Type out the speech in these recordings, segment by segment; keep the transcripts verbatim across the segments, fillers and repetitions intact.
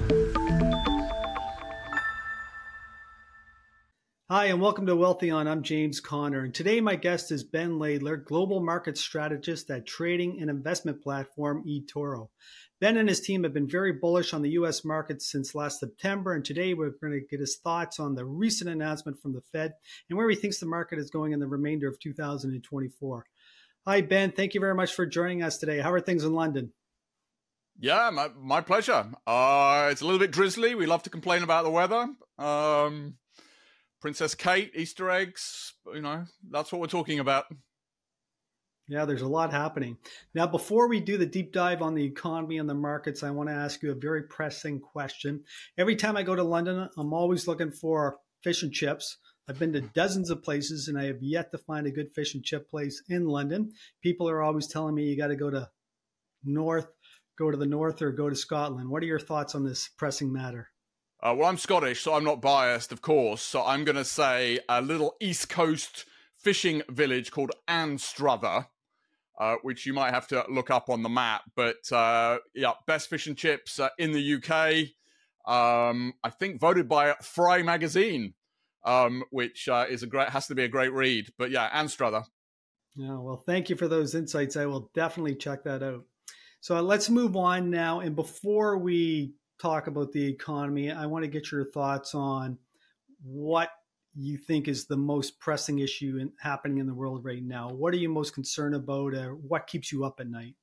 Hi, and welcome to Wealthion. I'm James Conner, and today my guest is Ben Laidler, Global Market Strategist at trading and investment platform eToro. Ben and his team have been very bullish on the U S markets since last September, and today we're going to get his thoughts on the recent announcement from the Fed and where he thinks the market is going in the remainder of two thousand twenty-four. Hi, Ben. Thank you very much for joining us today. How are things in London? Yeah, my, my pleasure. Uh, it's a little bit drizzly. We love to complain about the weather. Um... Princess Kate, Easter eggs, you know, that's what we're talking about. Yeah, there's a lot happening. Now, before we do the deep dive on the economy and the markets, I want to ask you a very pressing question. Every time I go to London, I'm always looking for fish and chips. I've been to dozens of places, and I have yet to find a good fish and chip place in London. People are always telling me you got to go to north, go to the north, or go to Scotland. What are your thoughts on this pressing matter? Uh, well, I'm Scottish, so I'm not biased, of course. So I'm going to say a little East Coast fishing village called Anstruther, uh, which you might have to look up on the map. But uh, yeah, best fish and chips uh, in the U K. Um, I think voted by Fry magazine, um, which uh, is a great has to be a great read. But yeah, Anstruther. Yeah, well, thank you for those insights. I will definitely check that out. So uh, let's move on now. And before we talk about the economy, I want to get your thoughts on what you think is the most pressing issue in, happening in the world right now. What are you most concerned about? Or what keeps you up at night?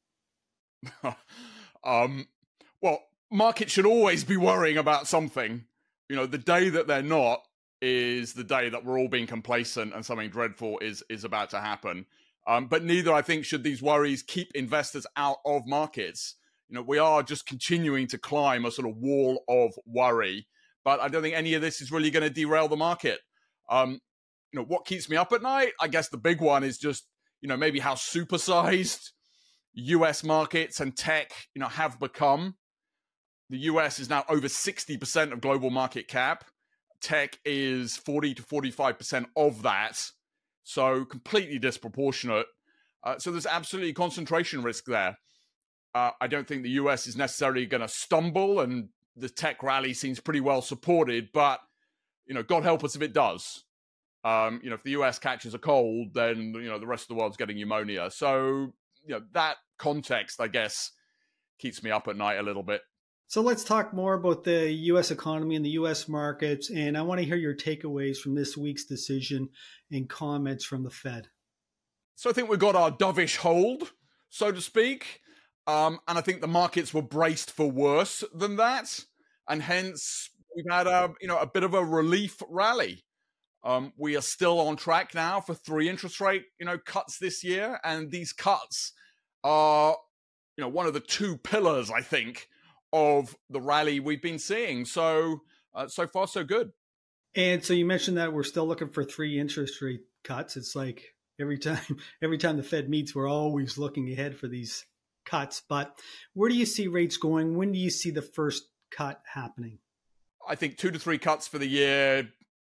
um, well, markets should always be worrying about something. You know, the day that they're not is the day that we're all being complacent and something dreadful is is about to happen. Um, but neither, I think, should these worries keep investors out of markets. You know, we are just continuing to climb a sort of wall of worry, but I don't think any of this is really going to derail the market. Um, you know, what keeps me up at night? I guess the big one is just, you know, maybe how supersized U S markets and tech, you know, have become. The U S is now over sixty percent of global market cap. Tech is forty to forty-five percent of that. So completely disproportionate. Uh, so there's absolutely concentration risk there. Uh, I don't think the U S is necessarily going to stumble, and the tech rally seems pretty well supported. But, you know, God help us if it does. Um, you know, if the U S catches a cold, then, you know, the rest of the world's getting pneumonia. So, you know, that context, I guess, keeps me up at night a little bit. So let's talk more about the U S economy and the U S markets. And I want to hear your takeaways from this week's decision and comments from the Fed. So I think we've got our dovish hold, so to speak. Um, and I think the markets were braced for worse than that. And hence, we've had a, you know, a bit of a relief rally. Um, we are still on track now for three interest rate, you know, cuts this year. And these cuts are, you know, one of the two pillars, I think, of the rally we've been seeing. So, uh, so far, so good. And so you mentioned that we're still looking for three interest rate cuts. It's like every time, every time the Fed meets, we're always looking ahead for these cuts. But where do you see rates going? When do you see the first cut happening? I think two to three cuts for the year,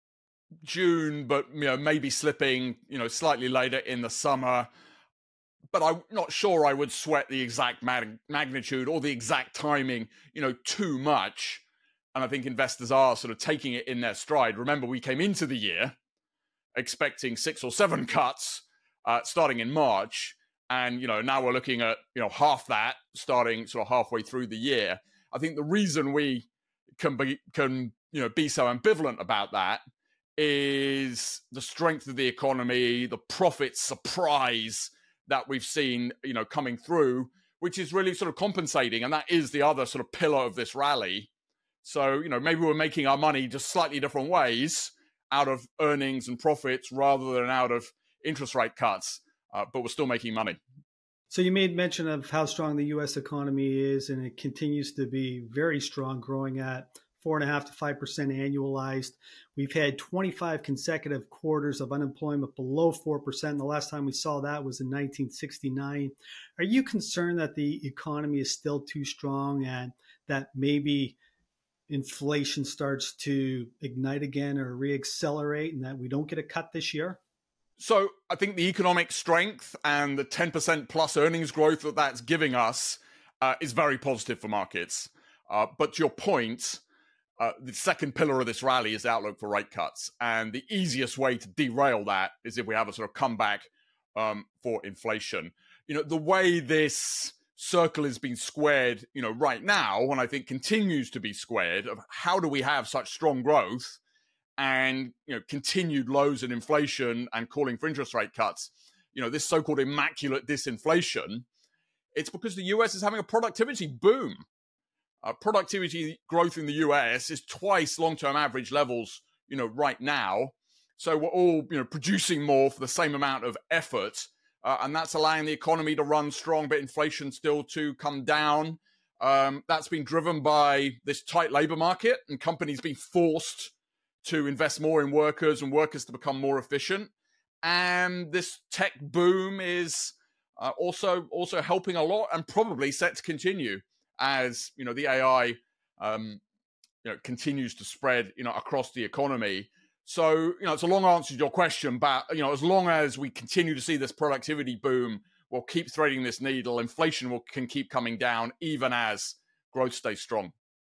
June, but you know, maybe slipping, you know, slightly later in the summer. But I'm not sure I would sweat the exact mag- magnitude or the exact timing, you know, too much. And I think investors are sort of taking it in their stride. Remember, we came into the year expecting six or seven cuts uh, starting in March. And, you know, now we're looking at, you know, half that starting sort of halfway through the year. I think the reason we can be, can, you know, be so ambivalent about that is the strength of the economy, the profit surprise that we've seen, you know, coming through, which is really sort of compensating. And that is the other sort of pillar of this rally. So, you know, maybe we're making our money just slightly different ways out of earnings and profits rather than out of interest rate cuts. Uh, but we're still making money. So you made mention of how strong the U S economy is, and it continues to be very strong, growing at four and a half to five percent annualized. We've had twenty-five consecutive quarters of unemployment below four percent. The last time we saw that was in nineteen sixty-nine. Are you concerned that the economy is still too strong and that maybe inflation starts to ignite again or reaccelerate and that we don't get a cut this year? So I think the economic strength and the ten percent plus earnings growth that that's giving us uh, is very positive for markets. Uh, but to your point, uh, the second pillar of this rally is the outlook for rate cuts. And the easiest way to derail that is if we have a sort of comeback um, for inflation. You know, the way this circle is being squared, you know, right now, and I think continues to be squared, of how do we have such strong growth and, you know, continued lows in inflation and calling for interest rate cuts, you know, this so-called immaculate disinflation, it's because the U S is having a productivity boom. Uh, productivity growth in the U S is twice long-term average levels, you know, right now. So we're all, you know, producing more for the same amount of effort, uh, and that's allowing the economy to run strong, but inflation still to come down. Um, that's been driven by this tight labor market and companies being forced to invest more in workers and workers to become more efficient. And this tech boom is uh, also also helping a lot and probably set to continue as, you know, the A I um, you know, continues to spread, you know, across the economy. So, you know, it's a long answer to your question, but, you know, as long as we continue to see this productivity boom, we'll keep threading this needle. Inflation will can keep coming down even as growth stays strong.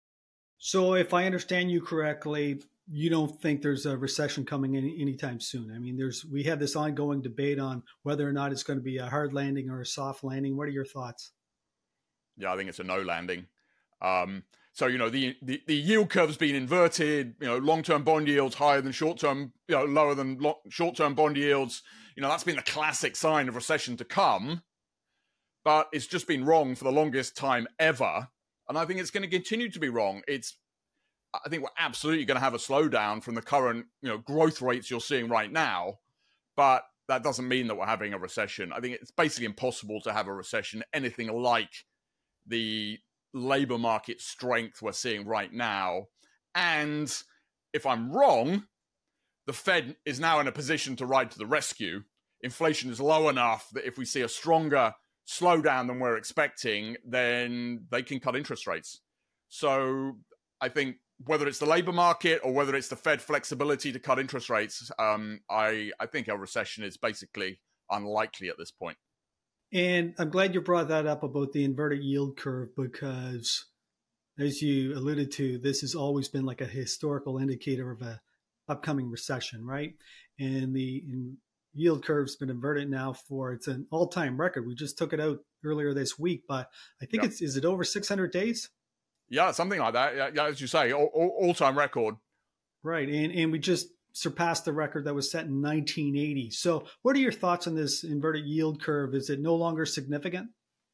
So if I understand you correctly, you don't think there's a recession coming in anytime soon. I mean, there's we have this ongoing debate on whether or not it's going to be a hard landing or a soft landing. What are your thoughts? Yeah, I think it's a no landing. Um, so, you know, the, the, the yield curve's been inverted, you know, long-term bond yields higher than short-term, you know, lower than lo- short-term bond yields. You know, that's been the classic sign of recession to come, but it's just been wrong for the longest time ever. And I think it's going to continue to be wrong. It's, I think we're absolutely going to have a slowdown from the current, you know, growth rates you're seeing right now, but that doesn't mean that we're having a recession. I think it's basically impossible to have a recession anything like the labor market strength we're seeing right now. And if I'm wrong, the Fed is now in a position to ride to the rescue. Inflation is low enough that if we see a stronger slowdown than we're expecting, then they can cut interest rates. So I think whether it's the labor market or whether it's the Fed flexibility to cut interest rates, um, I, I think a recession is basically unlikely at this point. And I'm glad you brought that up about the inverted yield curve, because as you alluded to, this has always been like a historical indicator of a upcoming recession, right? And the in yield curve's been inverted now for, it's an all-time record. We just took it out earlier this week, but I think yeah. it's, is it over six hundred days? Yeah, something like that. Yeah, yeah, as you say, all, all, all-time record. Right, and and we just surpassed the record that was set in nineteen eighty. So what are your thoughts on this inverted yield curve? Is it no longer significant?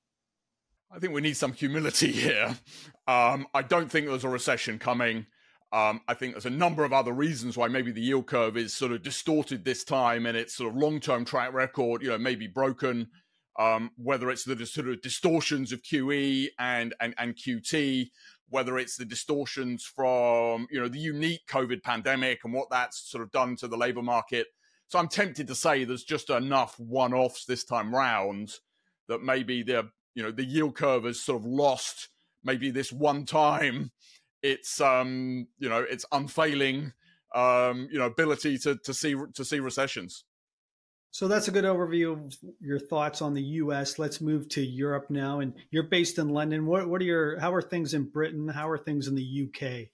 I think we need some humility here. Um, I don't think there's a recession coming. Um, I think there's a number of other reasons why maybe the yield curve is sort of distorted this time and its sort of long-term track record, you know, maybe broken. Um, whether it's the sort of distortions of Q E and, and, and Q T, whether it's the distortions from, you know, the unique COVID pandemic and what that's sort of done to the labor market. So I'm tempted to say there's just enough one-offs this time round that maybe the, you know, the yield curve has sort of lost maybe this one time its, um, you know, its unfailing, um, you know, ability to, to see, to see recessions. So that's a good overview of your thoughts on the U S. Let's move to Europe now. And you're based in London. What, what are your, how are things in Britain? How are things in the U K?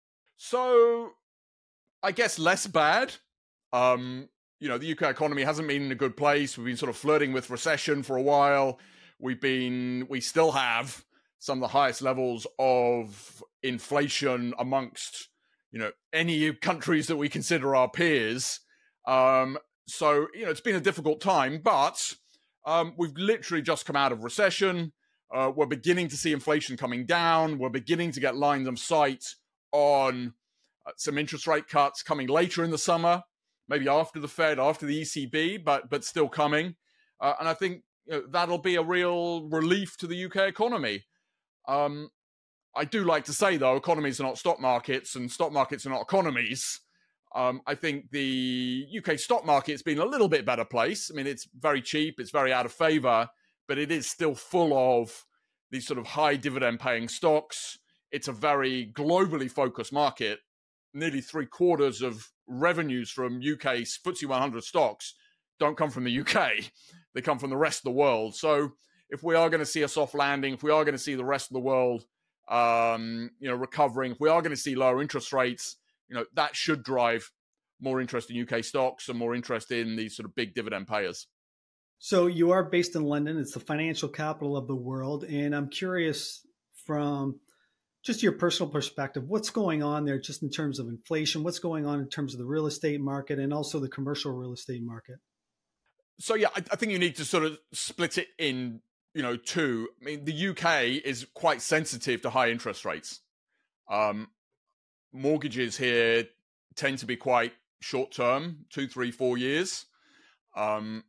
So I guess less bad. Um, you know, the U K economy hasn't been in a good place. We've been sort of flirting with recession for a while. We've been, we still have some of the highest levels of inflation amongst, you know, any countries that we consider our peers. Um, So, you know, it's been a difficult time, but um, we've literally just come out of recession. Uh, we're beginning to see inflation coming down. We're beginning to get lines of sight on uh, some interest rate cuts coming later in the summer, maybe after the Fed, after the E C B, but but still coming. Uh, and I think you know, that'll be a real relief to the U K economy. Um, I do like to say, though, economies are not stock markets and stock markets are not economies. Um, I think the U K stock market's been a little bit better place. I mean, it's very cheap, it's very out of favor, but it is still full of these sort of high dividend paying stocks. It's a very globally focused market. Nearly three quarters of revenues from U K F T S E one hundred stocks don't come from the U K. They come from the rest of the world. So if we are going to see a soft landing, if we are going to see the rest of the world um, you know, recovering, if we are going to see lower interest rates, you know, that should drive more interest in U K stocks and more interest in these sort of big dividend payers. So you are based in London. It's the financial capital of the world. And I'm curious from just your personal perspective, what's going on there just in terms of inflation? What's going on in terms of the real estate market and also the commercial real estate market? So, yeah, I, I think you need to sort of split it in, you know, two. I mean, the U K is quite sensitive to high interest rates. Um, mortgages here tend to be quite short term, two, three, four years. Um,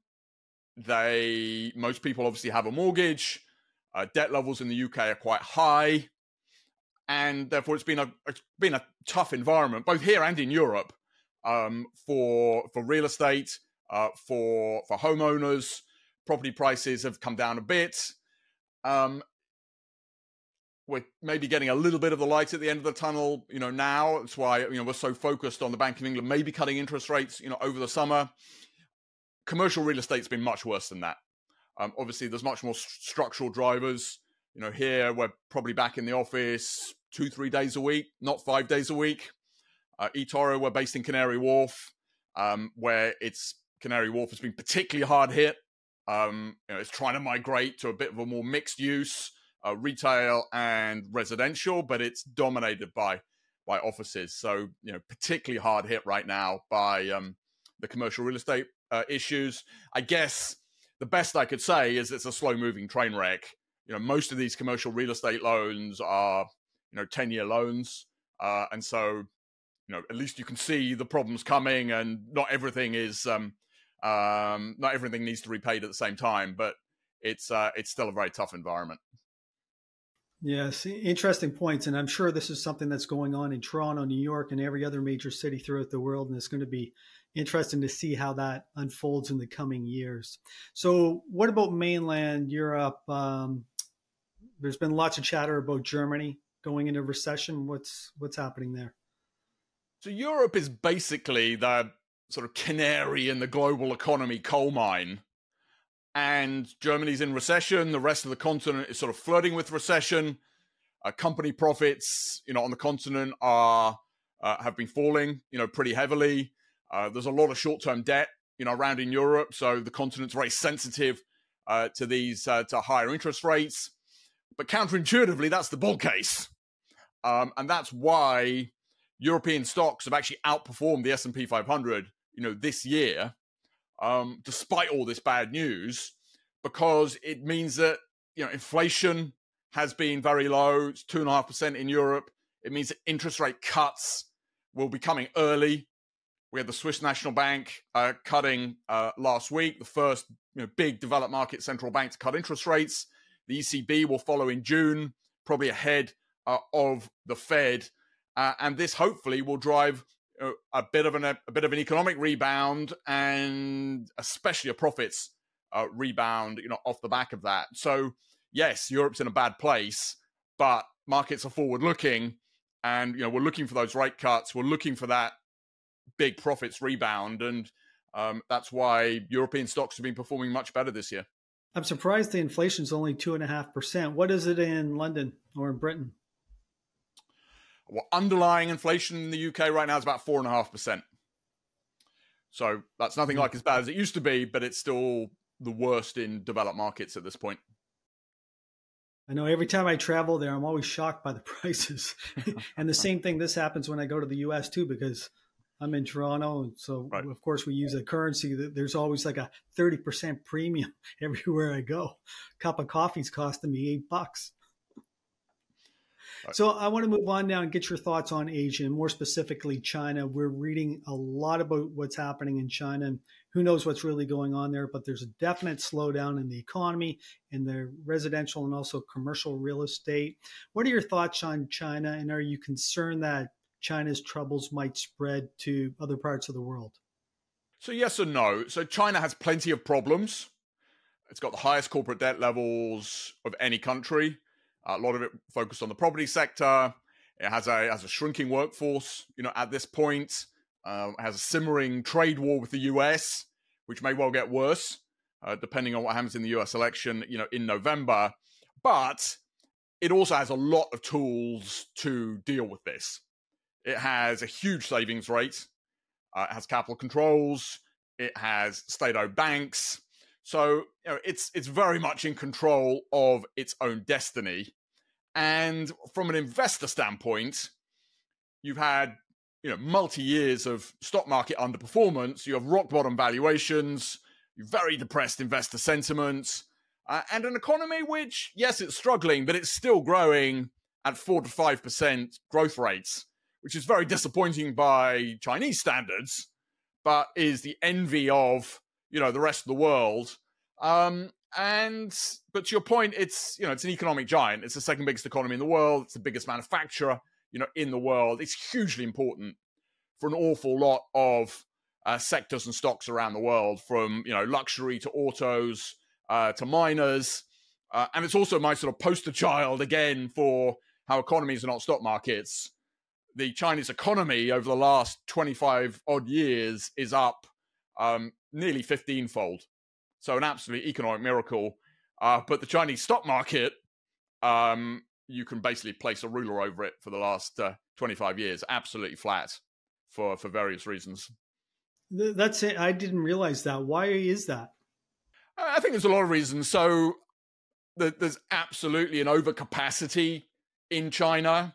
they, most people obviously have a mortgage. Uh, debt levels in the U K are quite high. And therefore, it's been a it's been a tough environment, both here and in Europe, um, for for real estate, uh, for for homeowners. Property prices have come down a bit. Um, we're maybe getting a little bit of the light at the end of the tunnel, you know. Now that's why you know we're so focused on the Bank of England maybe cutting interest rates, you know, over the summer. Commercial real estate's been much worse than that. Um, obviously, there's much more st- structural drivers. You know, here we're probably back in the office two, three days a week, not five days a week. Uh, eToro, we're based in Canary Wharf, um, where it's Canary Wharf has been particularly hard hit. Um, you know, it's trying to migrate to a bit of a more mixed use, uh, retail and residential, but it's dominated by by offices. So, you know, particularly hard hit right now by um, the commercial real estate uh, issues. I guess the best I could say is it's a slow moving train wreck. You know, most of these commercial real estate loans are, you know, ten-year loans. Uh, and so, you know, at least you can see the problems coming and not everything is, um, um, not everything needs to be repaid at the same time, but it's uh, it's still a very tough environment. Yes, interesting points. And I'm sure this is something that's going on in Toronto, New York, and every other major city throughout the world. And it's going to be interesting to see how that unfolds in the coming years. So what about mainland Europe? Um, there's been lots of chatter about Germany going into recession. What's what's happening there? So Europe is basically the sort of canary in the global economy coal mine. And Germany's in recession. The rest of the continent is sort of flirting with recession. Uh, company profits, you know, on the continent are uh, have been falling, you know, pretty heavily. Uh, there's a lot of short-term debt, you know, around in Europe. So the continent's very sensitive uh, to these uh, to higher interest rates. But counterintuitively, that's the bull case, um, and that's why European stocks have actually outperformed the S and P five hundred, you know, this year. Um, despite all this bad news, because it means that, you know, inflation has been very low. It's two and a half percent in Europe. It means that interest rate cuts will be coming early. We had the Swiss National Bank uh, cutting uh, last week, the first you know, big developed market central bank to cut interest rates. The E C B will follow in June, probably ahead uh, of the Fed, uh, and this hopefully will drive a bit of an a bit of an economic rebound and especially a profits uh, rebound, you know, off the back of that. So yes, Europe's in a bad place, but markets are forward looking, and you know we're looking for those rate cuts. We're looking for that big profits rebound, and um, that's why European stocks have been performing much better this year. I'm surprised the inflation's only two and a half percent. What is it in London or in Britain? Well, underlying inflation in the U K right now is about four and a half percent. So that's nothing like as bad as it used to be, but it's still the worst in developed markets at this point. I know every time I travel there, I'm always shocked by the prices. And the same thing, this happens when I go to the U S too, because I'm in Toronto. And so, right. Of course, we use a currency that there's always like a thirty percent premium everywhere I go. A cup of coffee's costing me eight bucks. So I want to move on now and get your thoughts on Asia, and more specifically China. We're reading a lot about what's happening in China, and who knows what's really going on there, but there's a definite slowdown in the economy, in the residential and also commercial real estate. What are your thoughts on China, and are you concerned that China's troubles might spread to other parts of the world? So yes and no. So China has plenty of problems. It's got the highest corporate debt levels of any country. A lot of it focused on the property sector. It has a has a shrinking workforce, you know, at this point. Uh, it has a simmering trade war with the U S, which may well get worse, uh, depending on what happens in the U S election, you know, in November. But it also has a lot of tools to deal with this. It has a huge savings rate. Uh, it has capital controls. It has state-owned banks. So, you know, it's it's very much in control of its own destiny. And from an investor standpoint, you've had, you know, multi-years of stock market underperformance. You have rock bottom valuations, very depressed investor sentiment, uh, and an economy which, yes, it's struggling, but it's still growing at four to five percent growth rates, which is very disappointing by Chinese standards, but is the envy of, you know, the rest of the world. Um, and but to your point, it's, you know, it's an economic giant. It's the second biggest economy in the world. It's the biggest manufacturer, you know, in the world. It's hugely important for an awful lot of uh, sectors and stocks around the world, from, you know, luxury to autos uh, to miners. Uh, and it's also my sort of poster child, again, for how economies are not stock markets. The Chinese economy over the last twenty-five odd years is up um, nearly fifteen-fold. So an absolute economic miracle. Uh, but the Chinese stock market, um, you can basically place a ruler over it for the last uh, twenty-five years. Absolutely flat for, for various reasons. That's it. I didn't realize that. Why is that? I think there's a lot of reasons. So there's absolutely an overcapacity in China.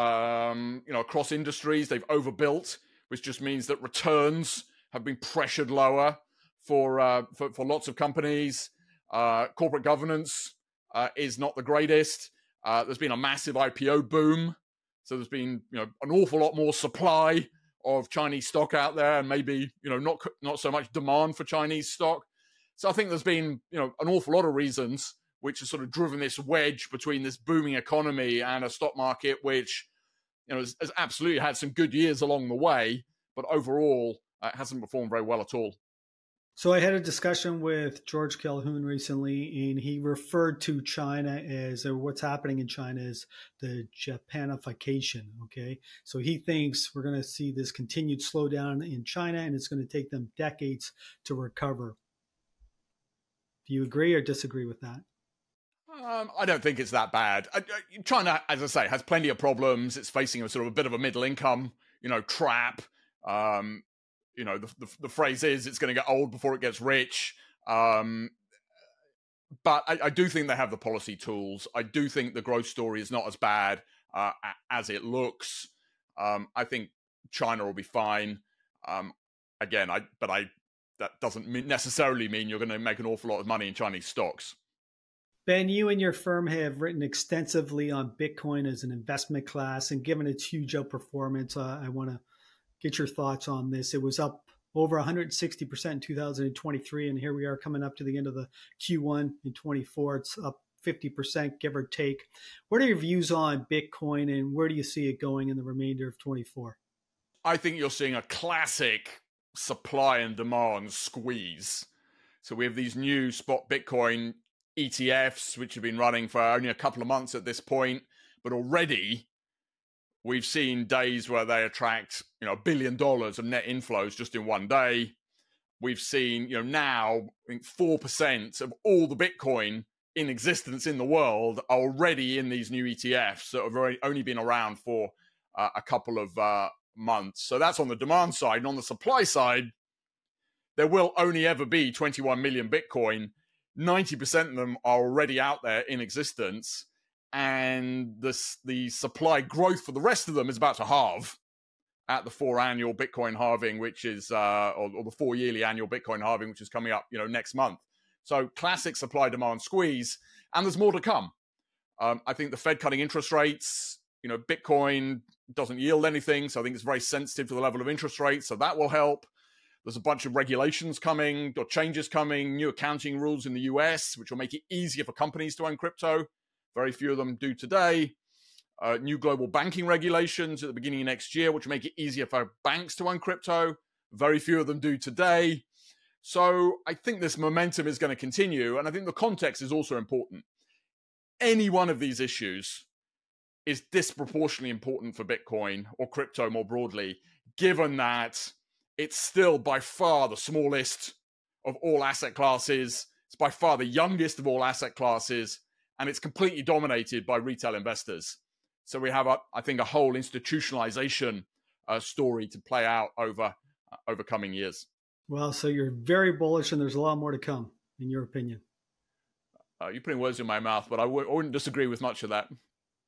Um, you know, across industries, they've overbuilt, which just means that returns have been pressured lower for uh, for, for lots of companies. Uh, corporate governance uh, is not the greatest. Uh, there's been a massive I P O boom, so there's been, you know, an awful lot more supply of Chinese stock out there, and maybe, you know, not not so much demand for Chinese stock. So I think there's been, you know, an awful lot of reasons which has sort of driven this wedge between this booming economy and a stock market which, you know, has, has absolutely had some good years along the way, but overall uh, hasn't performed very well at all. So I had a discussion with George Calhoun recently, and he referred to China as, or what's happening in China as, the Japanification. Okay, so he thinks we're going to see this continued slowdown in China, and it's going to take them decades to recover. Do you agree or disagree with that? Um, I don't think it's that bad. I, I, China, as I say, has plenty of problems. It's facing a sort of a bit of a middle income, you know, trap. Um, you know, the, the, the phrase is it's going to get old before it gets rich. Um, but I, I do think they have the policy tools. I do think the growth story is not as bad uh, as it looks. Um, I think China will be fine. Um, again, I but I that doesn't necessarily mean you're going to make an awful lot of money in Chinese stocks. Ben, you and your firm have written extensively on Bitcoin as an investment class, and given its huge outperformance, uh, I want to get your thoughts on this. It was up over one hundred sixty percent in two thousand twenty-three, and here we are coming up to the end of the Q one in twenty-four. It's up fifty percent, give or take. What are your views on Bitcoin, and where do you see it going in the remainder of twenty-four? I think you're seeing a classic supply and demand squeeze. So we have these new spot Bitcoin E T Fs, which have been running for only a couple of months at this point, but already we've seen days where they attract, you know, a billion dollars of net inflows just in one day. We've seen, you know, now I think four percent of all the Bitcoin in existence in the world are already in these new E T Fs that have only been around for uh, a couple of uh, months. So that's on the demand side. And on the supply side, there will only ever be twenty-one million Bitcoin. ninety percent of them are already out there in existence, and the, the supply growth for the rest of them is about to halve at the four annual Bitcoin halving, which is, uh, or, or the four yearly annual Bitcoin halving, which is coming up, you know, next month. So classic supply demand squeeze, and there's more to come. Um, I think the Fed cutting interest rates, you know, Bitcoin doesn't yield anything, so I think it's very sensitive to the level of interest rates, so that will help. There's a bunch of regulations coming, or changes coming, new accounting rules in the U S, which will make it easier for companies to own crypto. Very few of them do today. Uh, new global banking regulations at the beginning of next year, which will make it easier for banks to own crypto. Very few of them do today. So I think this momentum is going to continue, and I think the context is also important. Any one of these issues is disproportionately important for Bitcoin or crypto more broadly, given that it's still by far the smallest of all asset classes. It's by far the youngest of all asset classes. and it's completely dominated by retail investors. So we have, a, I think, a whole institutionalization uh, story to play out over uh, over coming years. Well, so you're very bullish, and there's a lot more to come, in your opinion. Uh, you're putting words in my mouth, but I w- I wouldn't disagree with much of that.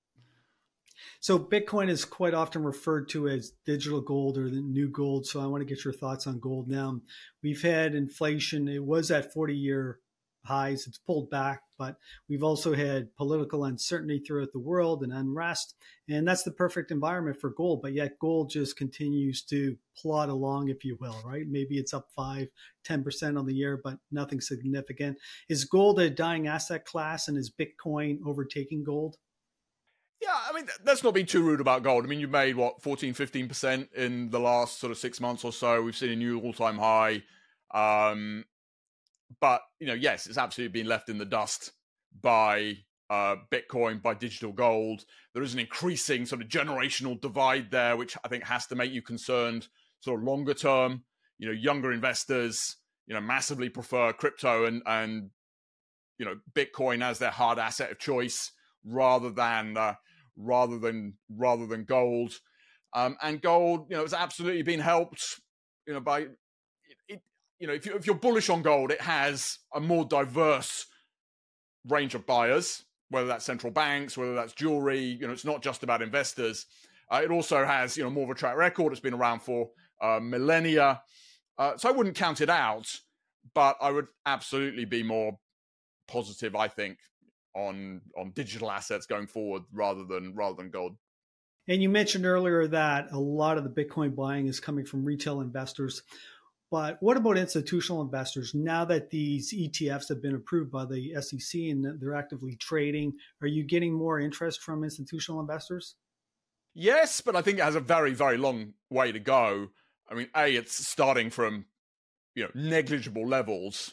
So Bitcoin is quite often referred to as digital gold or the new gold. So I want to get your thoughts on gold now. We've had inflation. It was at forty-year highs. It's pulled back, but we've also had political uncertainty throughout the world and unrest. And that's the perfect environment for gold. But yet gold just continues to plod along, if you will, right? Maybe it's up five, ten percent on the year, but nothing significant. Is gold a dying asset class, and is Bitcoin overtaking gold? Yeah, I mean, let's not be too rude about gold. I mean, you've made, what, fourteen, fifteen percent in the last sort of six months or so. We've seen a new all-time high. Um, but, you know, yes, it's absolutely been left in the dust by uh, Bitcoin, by digital gold. There is an increasing sort of generational divide there, which I think has to make you concerned sort of longer term. You know, younger investors, you know, massively prefer crypto and, and you know, Bitcoin as their hard asset of choice rather than uh, rather than rather than gold. Um, and gold, you know, has absolutely been helped, you know, by it, you know, if you if you're bullish on gold, it has a more diverse range of buyers, whether that's central banks, whether that's jewelry. You know, it's not just about investors. Uh, it also has, you know, more of a track record. It's been around for uh, millennia, uh, so I wouldn't count it out, but I would absolutely be more positive, I think, on on digital assets going forward rather than rather than gold. And you mentioned earlier that a lot of the Bitcoin buying is coming from retail investors. But what about institutional investors? Now that these E T Fs have been approved by the S E C and they're actively trading, are you getting more interest from institutional investors? Yes, but I think it has a very, very long way to go. I mean, A, it's starting from, you know, negligible levels.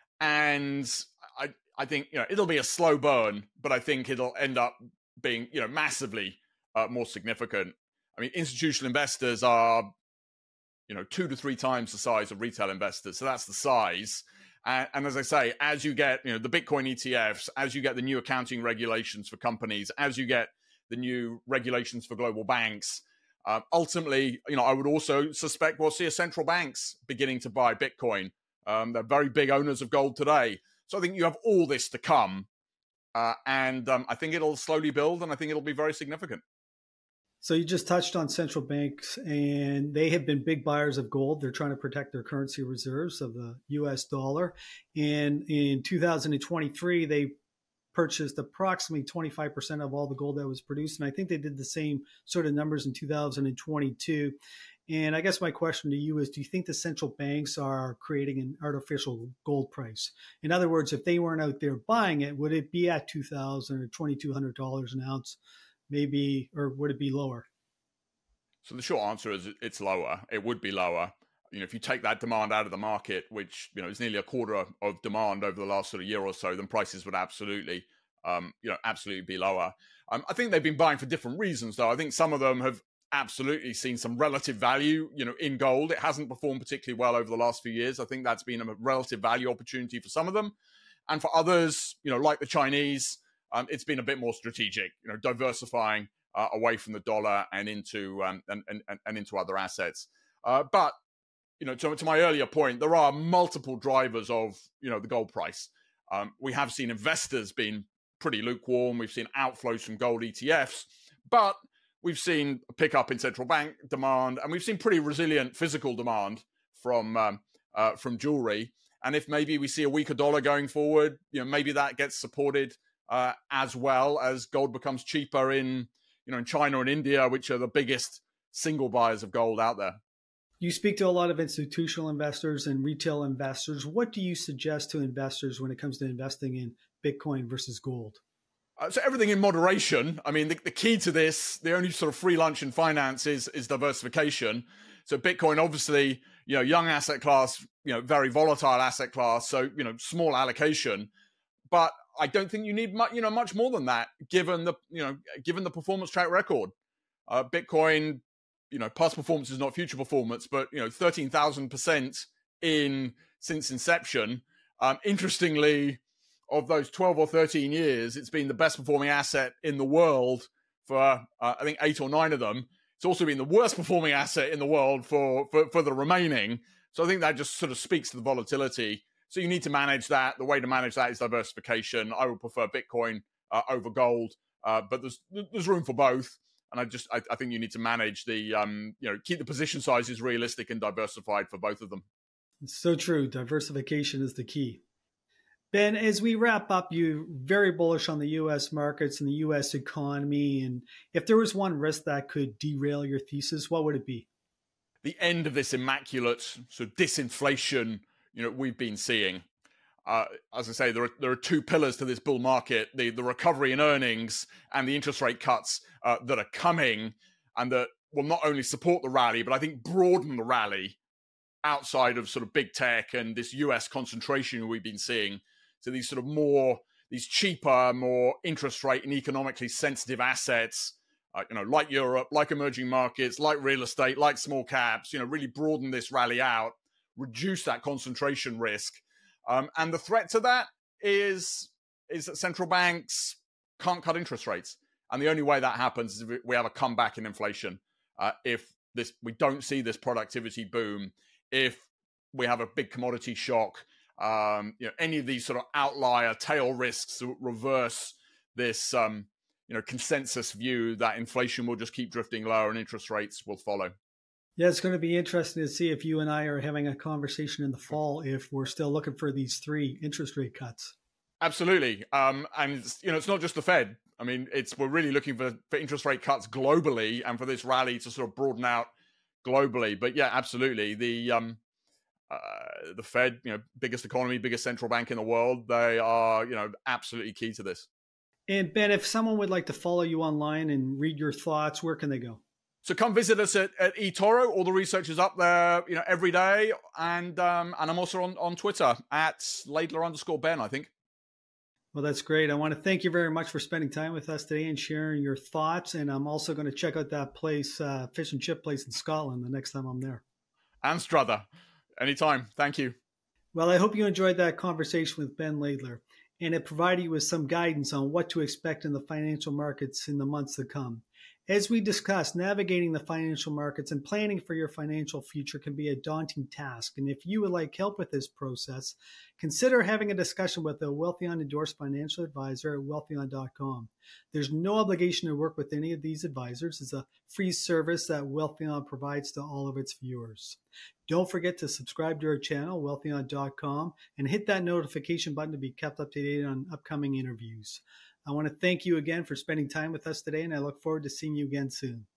And I, I think, you know, it'll be a slow burn, but I think it'll end up being, you know, massively uh, more significant. I mean, institutional investors are, you know, two to three times the size of retail investors. So that's the size. And, and as I say, as you get, you know, the Bitcoin E T Fs, as you get the new accounting regulations for companies, as you get the new regulations for global banks, uh, ultimately, you know, I would also suspect we'll see a central banks beginning to buy Bitcoin. Um, they're very big owners of gold today. So I think you have all this to come. Uh, and um, I think it'll slowly build, and I think it'll be very significant. So you just touched on central banks, and they have been big buyers of gold. They're trying to protect their currency reserves of the U S dollar. And in two thousand twenty-three, they purchased approximately twenty-five percent of all the gold that was produced. And I think they did the same sort of numbers in two thousand twenty-two. And I guess my question to you is, do you think the central banks are creating an artificial gold price? In other words, if they weren't out there buying it, would it be at two thousand dollars or twenty-two hundred dollars an ounce? Maybe, or would it be lower? So the short answer is it's lower. It would be lower. You know, if you take that demand out of the market, which, you know, is nearly a quarter of demand over the last sort of year or so, then prices would absolutely, um, you know, absolutely be lower. Um, I think they've been buying for different reasons, though. I think some of them have absolutely seen some relative value, you know, in gold. It hasn't performed particularly well over the last few years. I think that's been a relative value opportunity for some of them. And for others, you know, like the Chinese, Um, it's been a bit more strategic, you know, diversifying uh, away from the dollar and into um, and, and and into other assets. Uh, but you know, to, to my earlier point, there are multiple drivers of, you know, the gold price. Um, we have seen investors being pretty lukewarm. We've seen outflows from gold E T Fs, but we've seen a pickup in central bank demand, and we've seen pretty resilient physical demand from um, uh, from jewelry. And if maybe we see a weaker dollar going forward, you know, maybe that gets supported Uh, as well as gold becomes cheaper in, you know, in China and India, which are the biggest single buyers of gold out there. You speak to a lot of institutional investors and retail investors. What do you suggest to investors when it comes to investing in Bitcoin versus gold? Uh, so everything in moderation. I mean, the, the key to this, the only sort of free lunch in finance is is diversification. So Bitcoin, obviously, you know, young asset class, you know, very volatile asset class. So, you know, small allocation, but I don't think you need much, you know, much more than that, given the, you know, given the performance track record. Uh, Bitcoin, you know, past performance is not future performance, but, you know, thirteen thousand percent in since inception. Um, interestingly, of those twelve or thirteen years, it's been the best performing asset in the world for, uh, I think, eight or nine of them. It's also been the worst performing asset in the world for, for, for the remaining. So I think that just sort of speaks to the volatility. So you need to manage that. The way to manage that is diversification. I would prefer Bitcoin uh, over gold, uh, but there's there's room for both. And I just I, I think you need to manage the um you know keep the position sizes realistic and diversified for both of them. It's so true. Diversification is the key. Ben, as we wrap up, you're very bullish on the U S markets and the U S economy. And if there was one risk that could derail your thesis, what would it be? The end of this immaculate sort of disinflation, you know, we've been seeing. Uh, as I say, there are there are two pillars to this bull market: the the recovery in earnings and the interest rate cuts uh, that are coming, and that will not only support the rally, but I think broaden the rally outside of sort of big tech and this U S concentration we've been seeing. So these sort of more, these cheaper, more interest rate and economically sensitive assets, uh, you know, like Europe, like emerging markets, like real estate, like small caps, you know, really broaden this rally out, reduce that concentration risk. Um, and the threat to that is, is that central banks can't cut interest rates. And the only way that happens is if we have a comeback in inflation. Uh, if this, we don't see this productivity boom, if we have a big commodity shock, Um, you know, any of these sort of outlier tail risks that reverse this, um, you know, consensus view that inflation will just keep drifting lower and interest rates will follow. Yeah, it's going to be interesting to see if you and I are having a conversation in the fall if we're still looking for these three interest rate cuts. Absolutely, um, and it's, you know, it's not just the Fed. I mean, it's we're really looking for, for interest rate cuts globally and for this rally to sort of broaden out globally. But yeah, absolutely, the um, Uh, the Fed, you know, biggest economy, biggest central bank in the world, they are, you know, absolutely key to this. And Ben, if someone would like to follow you online and read your thoughts, where can they go? So come visit us at, at eToro. All the research is up there, you know, every day. And um, and I'm also on, on Twitter at Laidler underscore Ben, I think. Well, that's great. I want to thank you very much for spending time with us today and sharing your thoughts. And I'm also going to check out that place, uh, fish and chip place in Scotland, the next time I'm there. Anstruther. Anytime. Thank you. Well, I hope you enjoyed that conversation with Ben Laidler, and it provided you with some guidance on what to expect in the financial markets in the months to come. As we discussed, navigating the financial markets and planning for your financial future can be a daunting task. And if you would like help with this process, consider having a discussion with a Wealthion endorsed financial advisor at wealthion dot com. There's no obligation to work with any of these advisors. It's a free service that Wealthion provides to all of its viewers. Don't forget to subscribe to our channel, wealthion dot com, and hit that notification button to be kept up to date on upcoming interviews. I want to thank you again for spending time with us today, and I look forward to seeing you again soon.